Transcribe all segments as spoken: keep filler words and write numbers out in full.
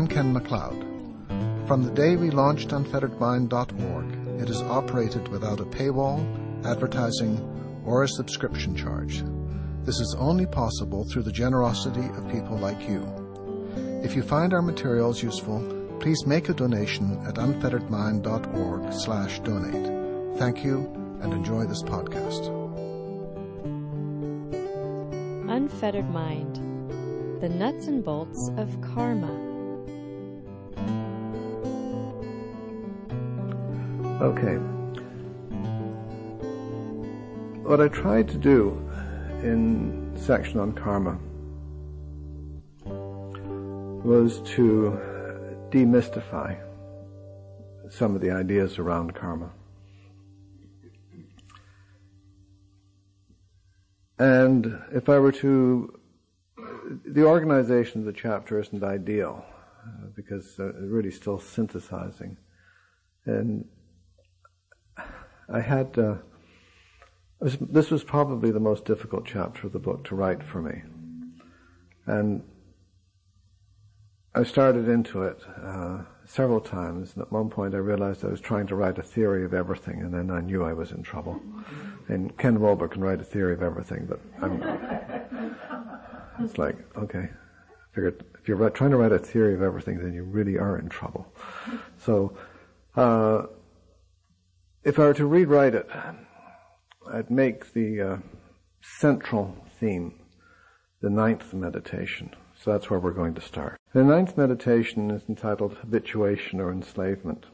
I'm Ken MacLeod. From the day we launched unfettered mind dot org, it is operated without a paywall, advertising, or a subscription charge. This is only possible through the generosity of people like you. If you find our materials useful, please make a donation at unfettered mind dot org slash donate. Thank you, and enjoy this podcast. Unfettered Mind, the nuts and bolts of karma. Okay. What I tried to do in the section on karma was to demystify some of the ideas around karma. And if I were to, the organization of the chapter isn't ideal uh, because uh, it's really still synthesizing. And I had, uh, was, this was probably the most difficult chapter of the book to write for me. And I started into it uh, several times, and at one point I realized I was trying to write a theory of everything, and then I knew I was in trouble. And Ken Wilber can write a theory of everything, but I'm, it's like, okay, I figured if you're trying to write a theory of everything, then you really are in trouble. So, uh, if I were to rewrite it, I'd make the uh, central theme the ninth meditation. So that's where we're going to start. The ninth meditation is entitled Habituation or Enslavement.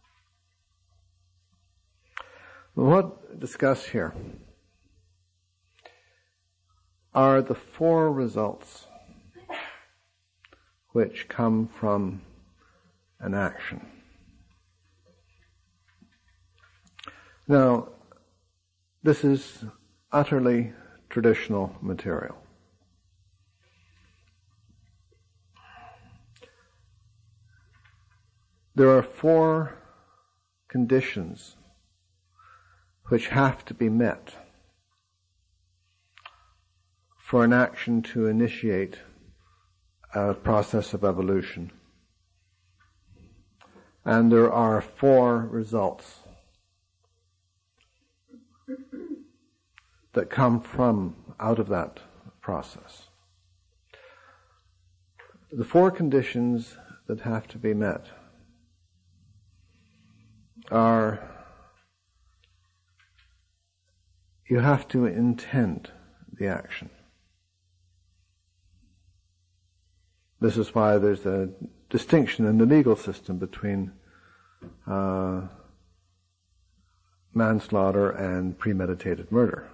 What I discuss here are the four results which come from an action. Now, this is utterly traditional material. There are four conditions which have to be met for an action to initiate a process of evolution. And there are four results that come from out of that process. The four conditions that have to be met are: you have to intend the action. This is why there's a distinction in the legal system between uh, manslaughter and premeditated murder.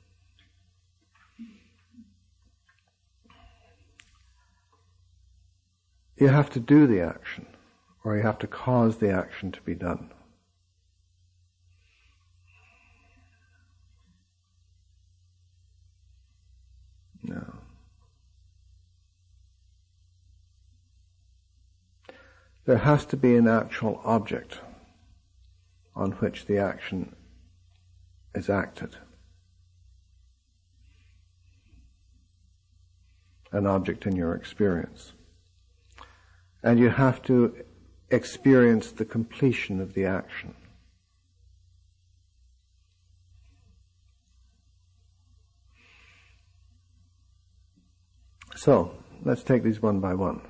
You have to do the action, or you have to cause the action to be done. No. There has to be an actual object on which the action is acted. An object in your experience. And you have to experience the completion of the action. So, let's take these one by one.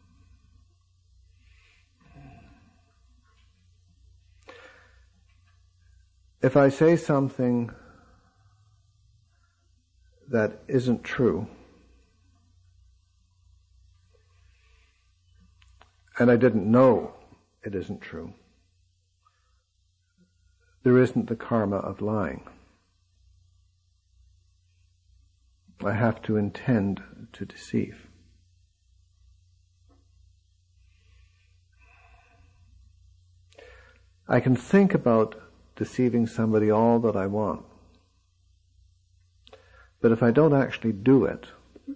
If I say something that isn't true, and I didn't know it isn't true, there isn't the karma of lying. I have to intend to deceive. I can think about deceiving somebody all that I want, but if I don't actually do it,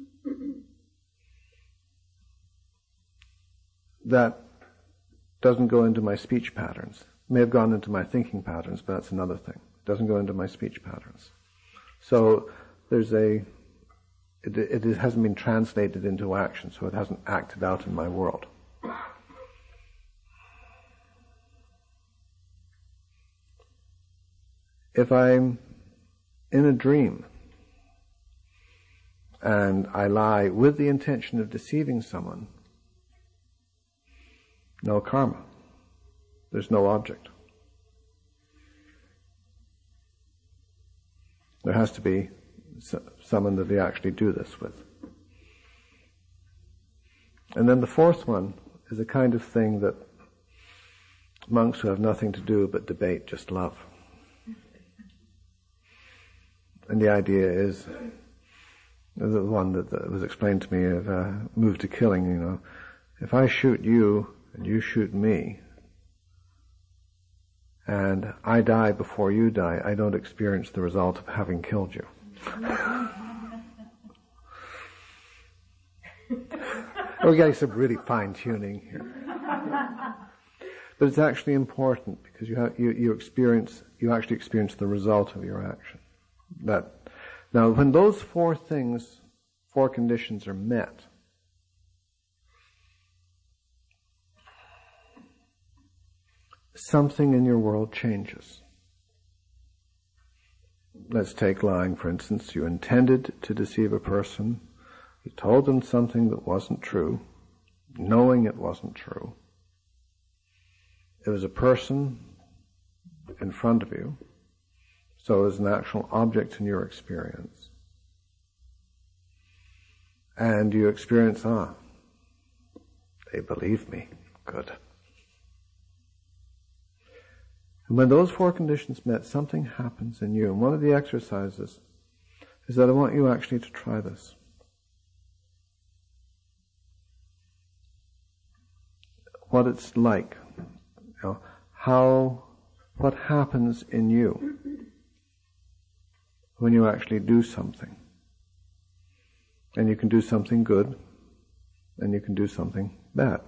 that doesn't go into my speech patterns. It may have gone into my thinking patterns, but that's another thing. It doesn't go into my speech patterns. So there's a, it, it hasn't been translated into action, so it hasn't acted out in my world. if I'm in a dream and I lie with the intention of deceiving someone, no karma. There's no object. There has to be someone that we actually do this with. And then the fourth one is a kind of thing that monks who have nothing to do but debate just love. And the idea is, the one that, that was explained to me of uh, move to killing, you know, if I shoot you and you shoot me, and I die before you die, I don't experience the result of having killed you. We're getting some really fine-tuning here. But it's actually important because you, have, you, you experience, you actually experience the result of your action. That, now, when those four things, four conditions are met, something in your world changes. Let's take lying, for instance. You intended to deceive a person. You told them something that wasn't true, knowing it wasn't true. It was a person in front of you, so it was an actual object in your experience. And you experience, ah, they believe me. Good. And when those four conditions met, something happens in you. And one of the exercises is that I want you actually to try this. What it's like, you know, how, what happens in you when you actually do something. And you can do something good, and you can do something bad.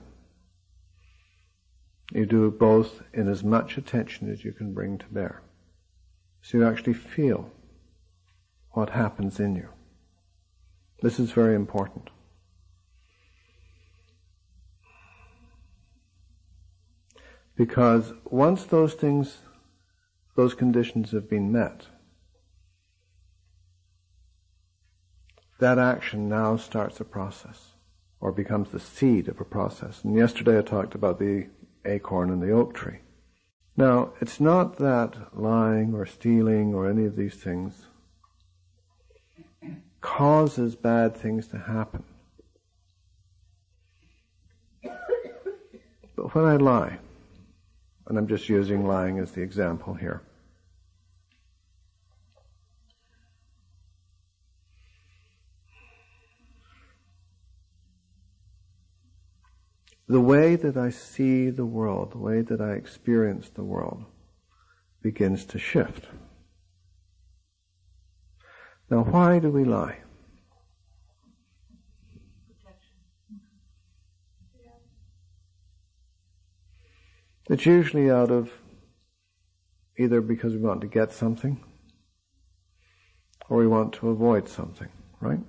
You do both in as much attention as you can bring to bear. So you actually feel what happens in you. This is very important. Because once those things, those conditions have been met, that action now starts a process, or becomes the seed of a process. And yesterday I talked about the acorn and the oak tree. Now, it's not that lying or stealing or any of these things causes bad things to happen. But when I lie, and I'm just using lying as the example here, the way that I see the world, the way that I experience the world, begins to shift. Now, why do we lie? It's usually out of either because we want to get something or we want to avoid something, right?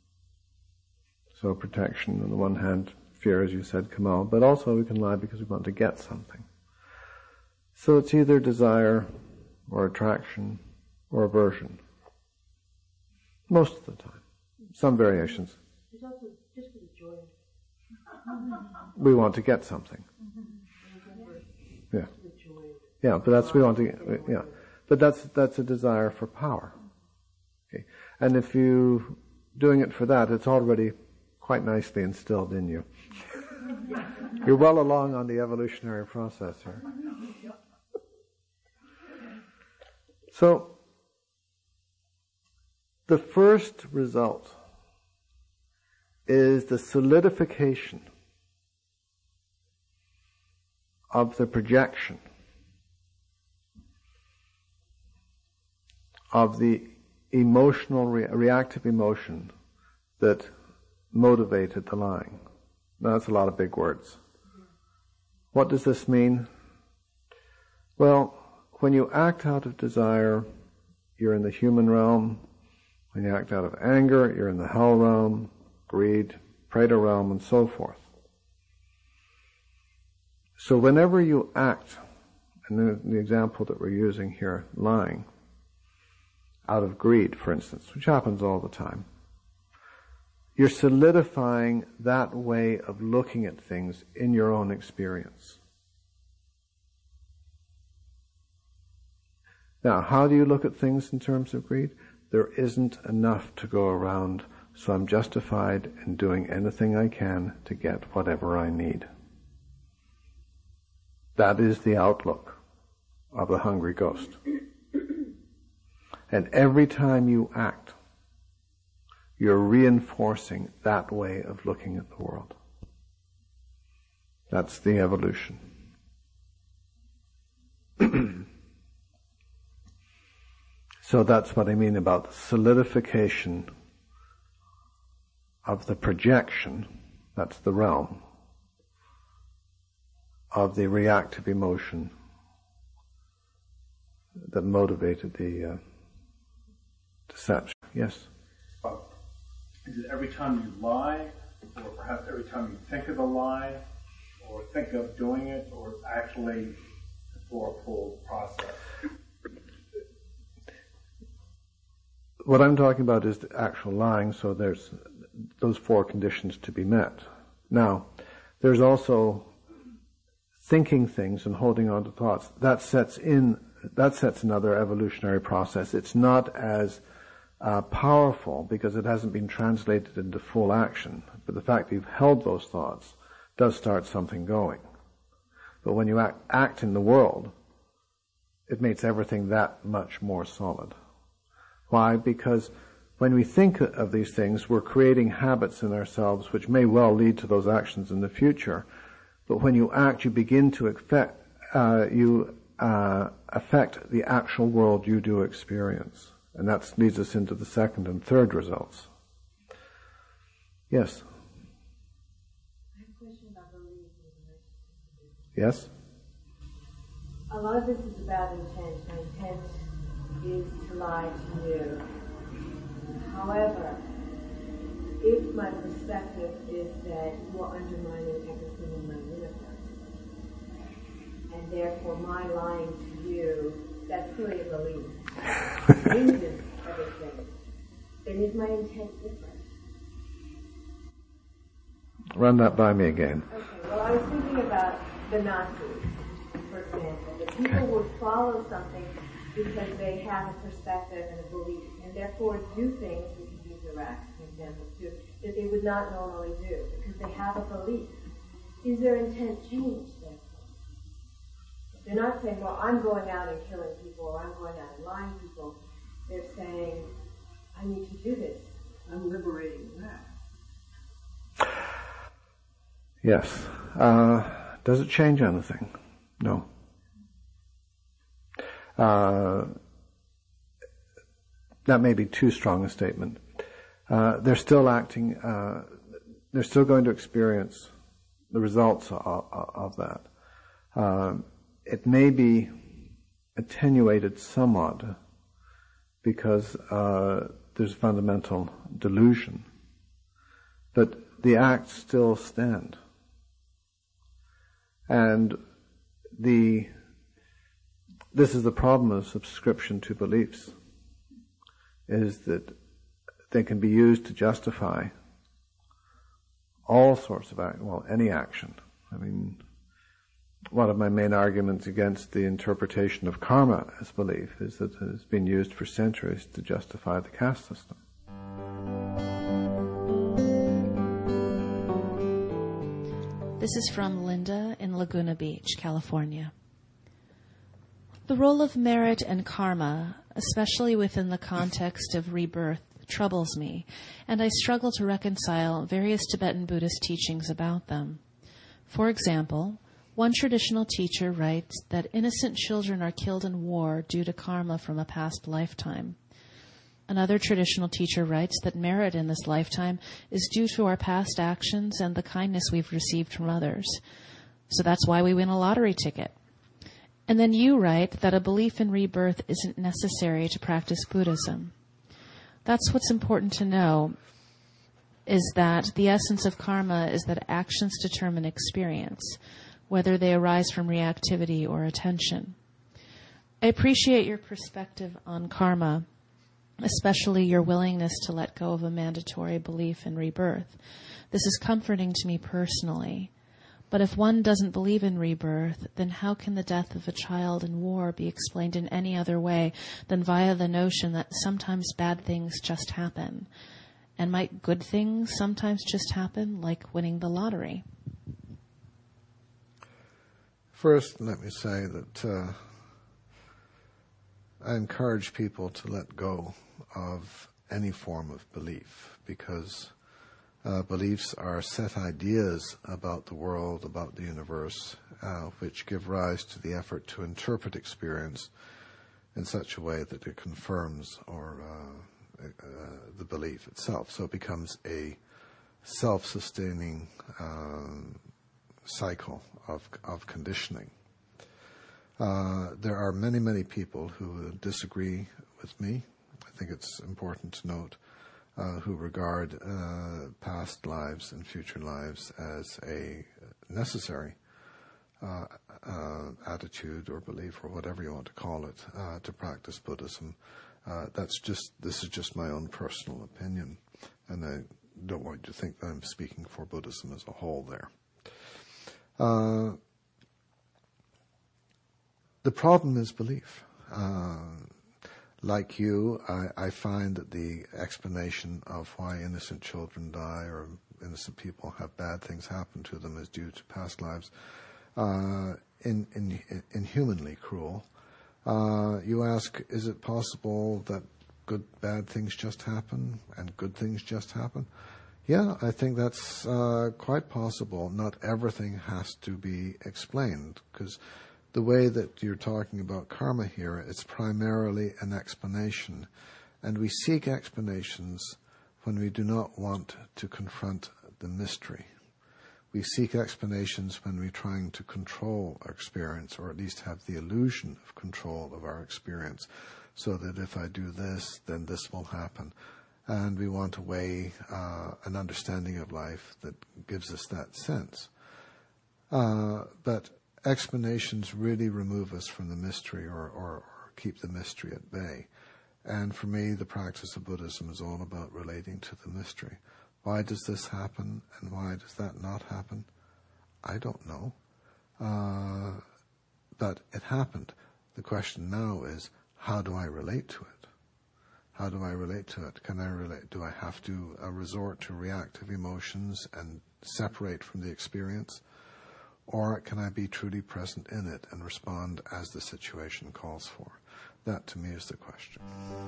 So protection on the one hand, fear, as you said, Kamal, but also we can lie because we want to get something. So it's either desire or attraction or aversion. Most of the time. Some variations. It's also just for the joy. We want to get something. Yeah. Yeah, but that's we want to. Yeah, but that's that's a desire for power. Okay, and if you doing it for that, it's already quite nicely instilled in you. You're well along on the evolutionary process here. So, the first result is the solidification of the projection of the emotional, re- reactive emotion that motivated the lying. Now, that's a lot of big words. What does this mean? Well, when you act out of desire, you're in the human realm. When you act out of anger, you're in the hell realm, greed, predator realm, and so forth. So whenever you act, and the, the example that we're using here, lying, out of greed, for instance, which happens all the time, you're solidifying that way of looking at things in your own experience. Now, how do you look at things in terms of greed? There isn't enough to go around, so I'm justified in doing anything I can to get whatever I need. That is the outlook of the hungry ghost. And every time you act, you're reinforcing that way of looking at the world. That's the evolution. So that's what I mean about the solidification of the projection, that's the realm, of the reactive emotion that motivated the uh, deception. Yes? Is it every time you lie, or perhaps every time you think of a lie, or think of doing it, or actually for a full process? What I'm talking about is the actual lying, so there's those four conditions to be met. Now, there's also thinking things and holding on to thoughts. That sets in, that sets another evolutionary process. It's not as uh, powerful because it hasn't been translated into full action, but the fact that you've held those thoughts does start something going. But when you act, act in the world, it makes everything that much more solid. Why? Because when we think of these things, we're creating habits in ourselves which may well lead to those actions in the future. But when you act, you begin to affect, uh, you uh, affect the actual world you do experience. And that leads us into the second and third results. Yes? I have a question about belief. Yes? A lot of this is about intent. My intent is to lie to you. However, if my perspective is that you are undermining everything in my universe, and therefore my lying to you, that's clearly a belief, changes everything, then is my intent different? Run that by me again. Okay, well, I was thinking about the Nazis, for example. The people would follow something because they have a perspective and a belief, and therefore do things, we can use Iraq as an example too, that they would not normally do, because they have a belief. Is their intent changed then? They're not saying, well, I'm going out and killing people, or I'm going out and lying to people. They're saying, I need to do this. I'm liberating that. Yes. Uh, does it change anything? No. Uh, that may be too strong a statement. Uh, they're still acting, uh, they're still going to experience the results of, of that. Uh, it may be attenuated somewhat because uh, there's fundamental delusion, but the acts still stand. And the This is the problem of subscription to beliefs, is that they can be used to justify all sorts of action, well, any action. I mean, one of my main arguments against the interpretation of karma as belief is that it has been used for centuries to justify the caste system. This is from Linda in Laguna Beach, California. The role of merit and karma, especially within the context of rebirth, troubles me, and I struggle to reconcile various Tibetan Buddhist teachings about them. For example, one traditional teacher writes that innocent children are killed in war due to karma from a past lifetime. Another traditional teacher writes that merit in this lifetime is due to our past actions and the kindness we've received from others. So that's why we win a lottery ticket. And then you write that a belief in rebirth isn't necessary to practice Buddhism. That's what's important to know, is that the essence of karma is that actions determine experience, whether they arise from reactivity or attention. I appreciate your perspective on karma, especially your willingness to let go of a mandatory belief in rebirth. This is comforting to me personally. But if one doesn't believe in rebirth, then how can the death of a child in war be explained in any other way than via the notion that sometimes bad things just happen? And might good things sometimes just happen, like winning the lottery? First, let me say that uh, I encourage people to let go of any form of belief, because uh, beliefs are set ideas about the world, about the universe, uh, which give rise to the effort to interpret experience in such a way that it confirms or uh, uh, the belief itself. So it becomes a self-sustaining uh, cycle of, of conditioning. Uh, there are many, many people who disagree with me. I think it's important to note uh, who regard uh, past lives and future lives as a necessary uh, uh, attitude or belief, or whatever you want to call it, uh, to practice Buddhism. Uh, that's just this is just my own personal opinion, and I don't want you to think that I'm speaking for Buddhism as a whole there. Uh, the problem is belief. Uh, like you, I, I find that the explanation of why innocent children die or innocent people have bad things happen to them is due to past lives uh, in, in, inhumanly cruel. Uh, you ask, is it possible that good, bad things just happen and good things just happen? Yeah, I think that's uh, quite possible. Not everything has to be explained, because the way that you're talking about karma here, it's primarily an explanation. And we seek explanations when we do not want to confront the mystery. We seek explanations when we're trying to control our experience, or at least have the illusion of control of our experience, so that if I do this, then this will happen. And we want a way, uh, an understanding of life that gives us that sense. Uh, but explanations really remove us from the mystery, or, or, or keep the mystery at bay. And for me, the practice of Buddhism is all about relating to the mystery. Why does this happen, and why does that not happen? I don't know. Uh, but it happened. The question now is, how do I relate to it? How do I relate to it? Can I relate? Do I have to uh, resort to reactive emotions and separate from the experience? Or can I be truly present in it and respond as the situation calls for? That, to me, is the question.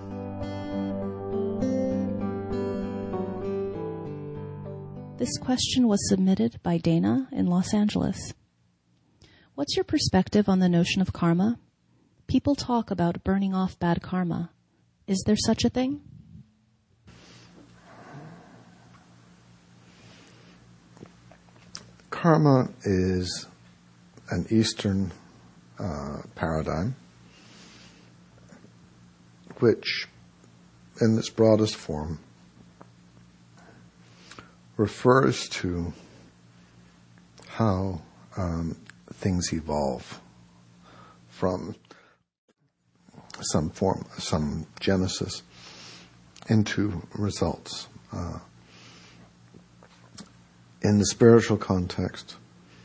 This question was submitted by Dana in Los Angeles. What's your perspective on the notion of karma? People talk about burning off bad karma. Is there such a thing? Karma is an Eastern uh, paradigm which, in its broadest form, refers to how um, things evolve from some form, some genesis, into results. Uh, in the spiritual context,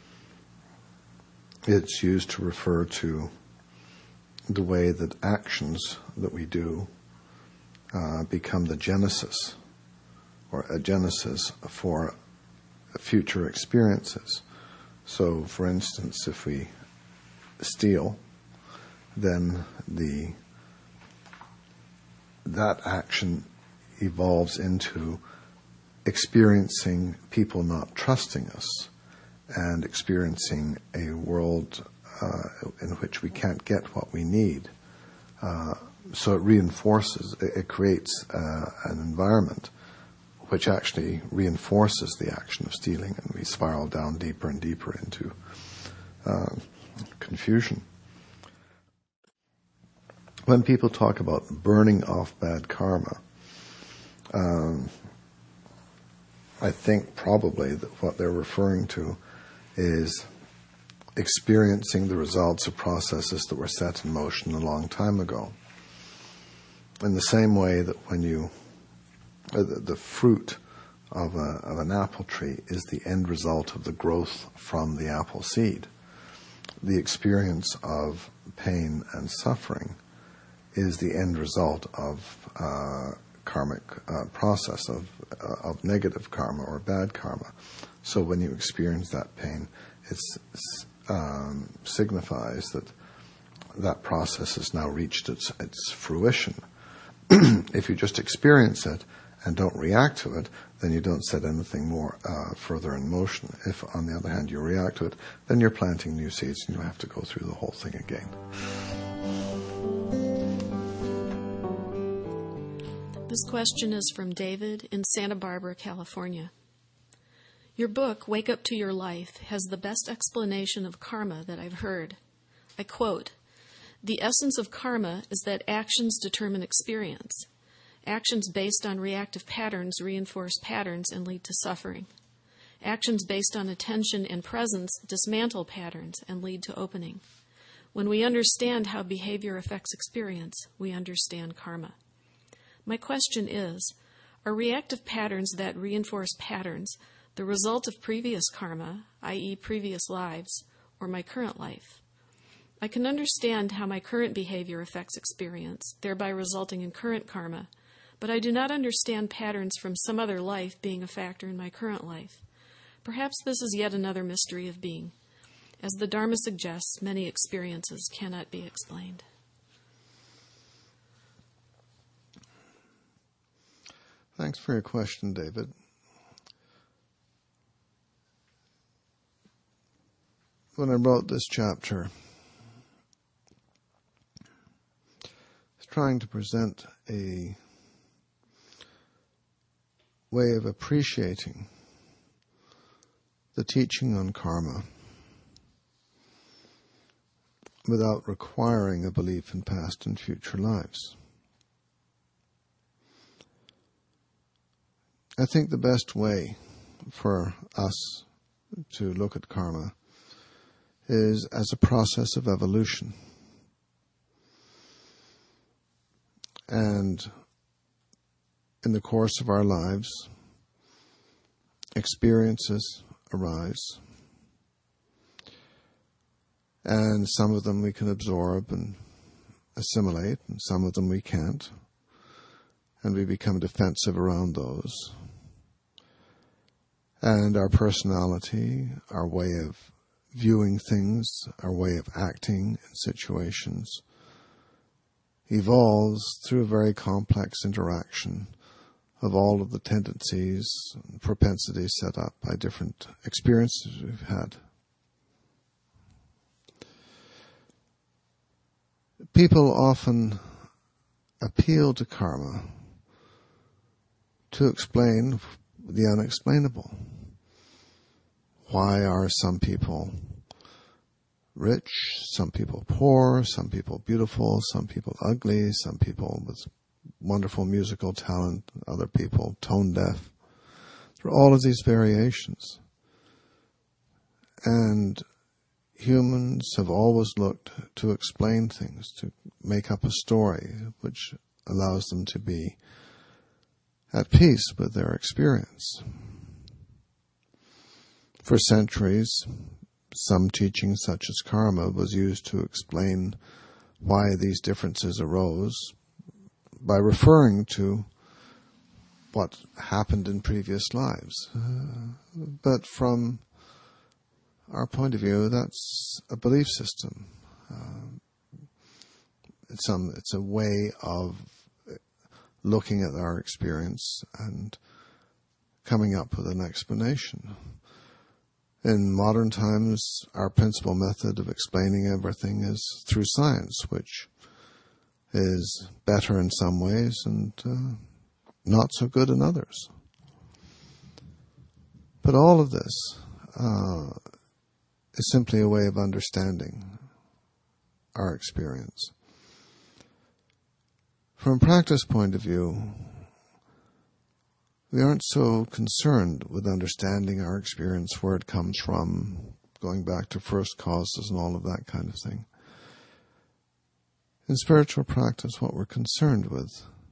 it's used to refer to the way that actions that we do uh, become the genesis, or a genesis for future experiences. So, for instance, if we steal, then the that action evolves into experiencing people not trusting us and experiencing a world uh, in which we can't get what we need. Uh, so it reinforces, it, it creates uh, an environment which actually reinforces the action of stealing, and we spiral down deeper and deeper into uh, confusion. When people talk about burning off bad karma, um, I think probably that what they're referring to is experiencing the results of processes that were set in motion a long time ago. in the same way that when you, uh, the, the fruit of, a, of an apple tree is the end result of the growth from the apple seed, the experience of pain and suffering is the end result of uh, karmic uh, process of uh, of negative karma or bad karma. So when you experience that pain, it um, signifies that that process has now reached its its fruition. If you just experience it and don't react to it, then you don't set anything more uh, further in motion. If, on the other hand, you react to it, then you're planting new seeds and you'll have to go through the whole thing again. This question is from David in Santa Barbara, California. Your book, Wake Up to Your Life, has the best explanation of karma that I've heard. I quote, "The essence of karma is that actions determine experience. Actions based on reactive patterns reinforce patterns and lead to suffering. Actions based on attention and presence dismantle patterns and lead to opening. When we understand how behavior affects experience, we understand karma. My question is, are reactive patterns that reinforce patterns the result of previous karma, that is previous lives, or my current life? I can understand how my current behavior affects experience, thereby resulting in current karma, but I do not understand patterns from some other life being a factor in my current life. Perhaps this is yet another mystery of being. As the Dharma suggests, many experiences cannot be explained." Thanks for your question, David. When I wrote this chapter, I was trying to present a way of appreciating the teaching on karma without requiring a belief in past and future lives. I think the best way for us to look at karma is as a process of evolution. And in the course of our lives, experiences arise, and some of them we can absorb and assimilate, and some of them we can't, and we become defensive around those. And our personality, our way of viewing things, our way of acting in situations, evolves through a very complex interaction of all of the tendencies and propensities set up by different experiences we've had. People often appeal to karma to explain the unexplainable. Why are some people rich, some people poor, some people beautiful, some people ugly, some people with wonderful musical talent, other people tone deaf? There are all of these variations. And humans have always looked to explain things, to make up a story which allows them to be at peace with their experience. For centuries, some teaching such as karma was used to explain why these differences arose by referring to what happened in previous lives. Uh, but from our point of view, that's a belief system. Uh, it's, some, it's a way of looking at our experience and coming up with an explanation. In modern times, our principal method of explaining everything is through science, which is better in some ways and uh, not so good in others. But all of this uh, is simply a way of understanding our experience. From a practice point of view, we aren't so concerned with understanding our experience, where it comes from, going back to first causes and all of that kind of thing. In spiritual practice, what we're concerned with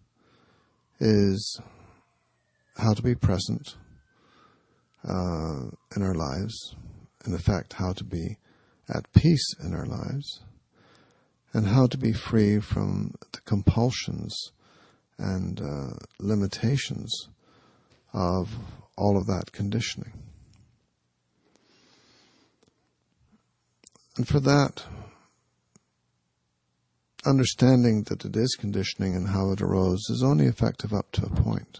is how to be present uh, in our lives, in effect, how to be at peace in our lives, and how to be free from the compulsions and uh, limitations of all of that conditioning. And for that, understanding that it is conditioning and how it arose is only effective up to a point.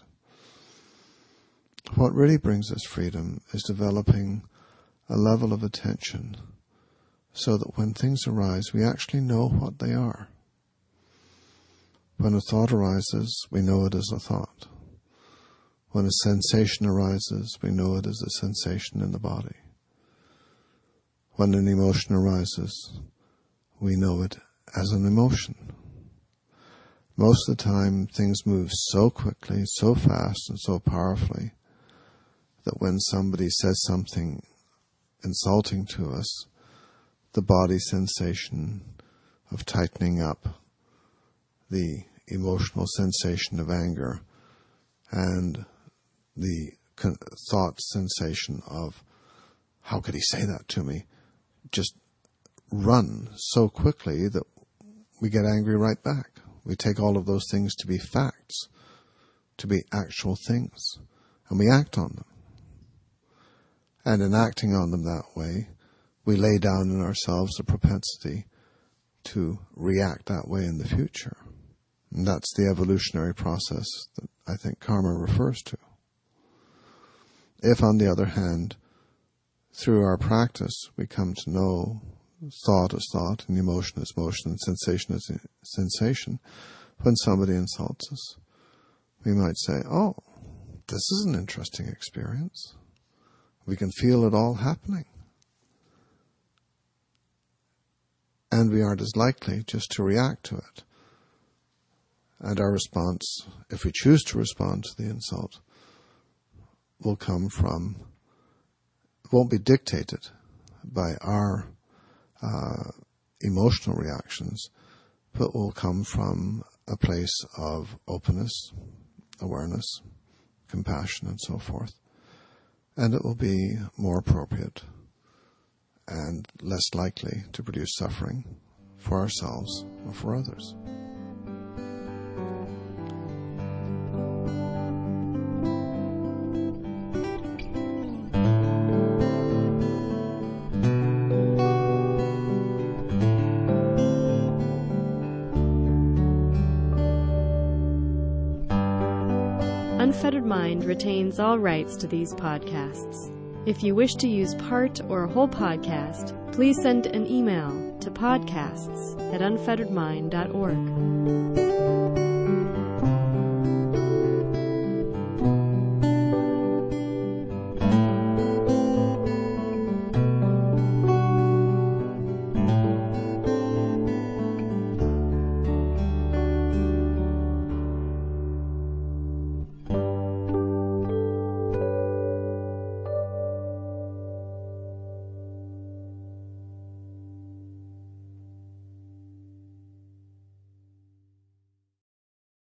What really brings us freedom is developing a level of attention so that when things arise, we actually know what they are. When a thought arises, we know it as a thought. When a sensation arises, we know it as a sensation in the body. When an emotion arises, we know it as an emotion. Most of the time, things move so quickly, so fast, and so powerfully that when somebody says something insulting to us, the body sensation of tightening up, the emotional sensation of anger, and the thought sensation of, how could he say that to me, just run so quickly that we get angry right back. We take all of those things to be facts, to be actual things, and we act on them. And in acting on them that way, we lay down in ourselves the propensity to react that way in the future. And that's the evolutionary process that I think karma refers to. If, on the other hand, through our practice, we come to know thought as thought, and emotion as motion, and sensation as sensation, when somebody insults us, we might say, oh, this is an interesting experience. We can feel it all happening. And we aren't as likely just to react to it. And our response, if we choose to respond to the insult, will come from, won't be dictated by our uh, emotional reactions, but will come from a place of openness, awareness, compassion, and so forth. And it will be more appropriate and less likely to produce suffering for ourselves or for others. Unfettered Mind retains all rights to these podcasts. If you wish to use part or a whole podcast, please send an email to podcasts at unfettered mind dot org.